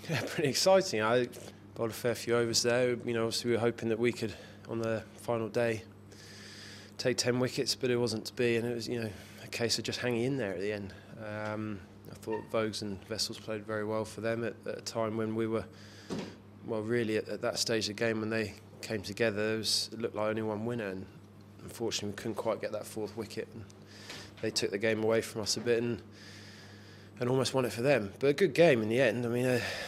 Yeah, pretty exciting. I bowled a fair few overs there. Obviously we were hoping that we could, on the final day, take 10 wickets, but it wasn't to be, and it was, a case of just hanging in there at the end. I thought Vogues and Vessels played very well for them at a time when we were, really at that stage of the game when they came together, it looked like only one winner, and unfortunately we couldn't quite get that fourth wicket. And they took the game away from us a bit and almost won it for them. But a good game in the end. I mean,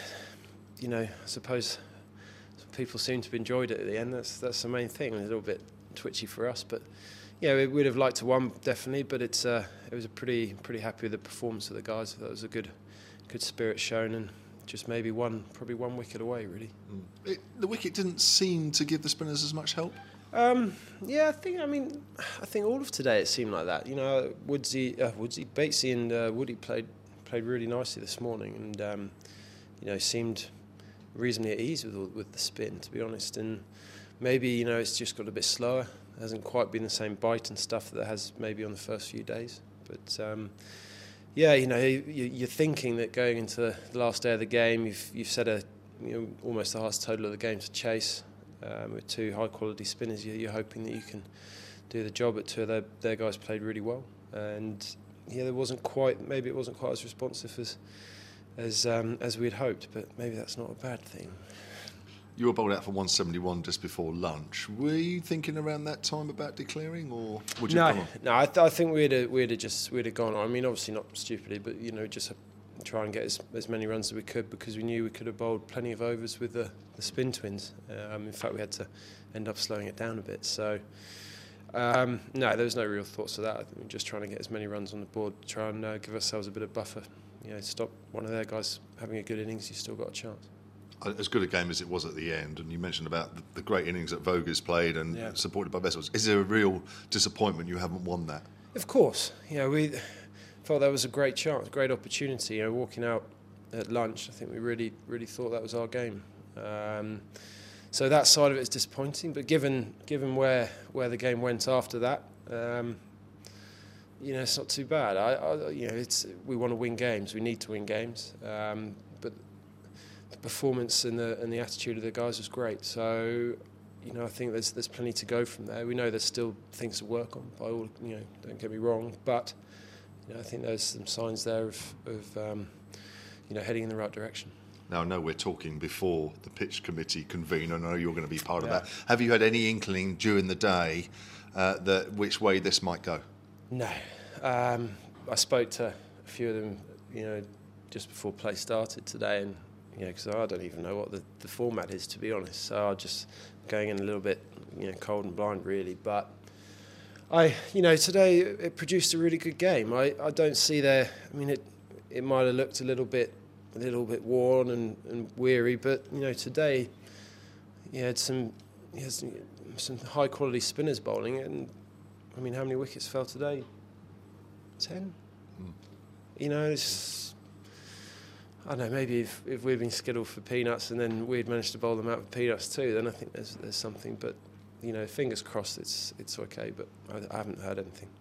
I suppose people seem to have enjoyed it at the end. That's the main thing. A little bit twitchy for us, but yeah, we'd have liked to win definitely. But it was a pretty happy with the performance of the guys. That was a good spirit shown, and just maybe probably one wicket away really. The wicket didn't seem to give the spinners as much help. Yeah, I think all of today it seemed like that. Batesy and Woody played really nicely this morning, and seemed reasonably at ease with the spin, to be honest. And maybe it's just got a bit slower. It hasn't quite been the same bite and stuff that it has maybe on the first few days. But yeah, you're thinking that going into the last day of the game, you've set almost the highest total of the game to chase. With two high-quality spinners, you're hoping that you can do the job. But two of their guys played really well, and yeah, it wasn't quite as responsive as we'd hoped. But maybe that's not a bad thing. You were bowled out for 171 just before lunch. Were you thinking around that time about declaring, or would you have gone on? No, I think we'd have gone on. I mean, obviously not stupidly, but just try and get as many runs as we could, because we knew we could have bowled plenty of overs with the spin twins. In fact, we had to end up slowing it down a bit. So, no, there was no real thoughts of that. I think we were just trying to get as many runs on the board, try and give ourselves a bit of buffer. Stop one of their guys having a good innings, you've still got a chance. As good a game as it was at the end, and you mentioned about the great innings that Vogues played and supported by Vessels. Is there a real disappointment you haven't won that? Of course. We thought that was a great chance, great opportunity. Walking out at lunch, I think we really thought that was our game. So that side of it is disappointing. But given where the game went after that, it's not too bad. We want to win games. We need to win games. But the performance and the attitude of the guys was great. So, I think there's plenty to go from there. We know there's still things to work on. By all, don't get me wrong, but I think there's some signs there of heading in the right direction. Now, I know we're talking before the pitch committee convene. I know you're going to be part of that. Have you had any inkling during the day that which way this might go? No. I spoke to a few of them, just before play started today, and because I don't even know what the format is, to be honest. So I'm just going in a little bit, cold and blind, really. But today it produced a really good game. I don't see there. I mean, it might have looked a little bit worn and weary, but today you had some high quality spinners bowling, and I mean, how many wickets fell today? 10. It's, I don't know, maybe if we'd been skittled for peanuts and then we'd managed to bowl them out with peanuts too, then I think there's something. But fingers crossed it's okay. But I haven't heard anything.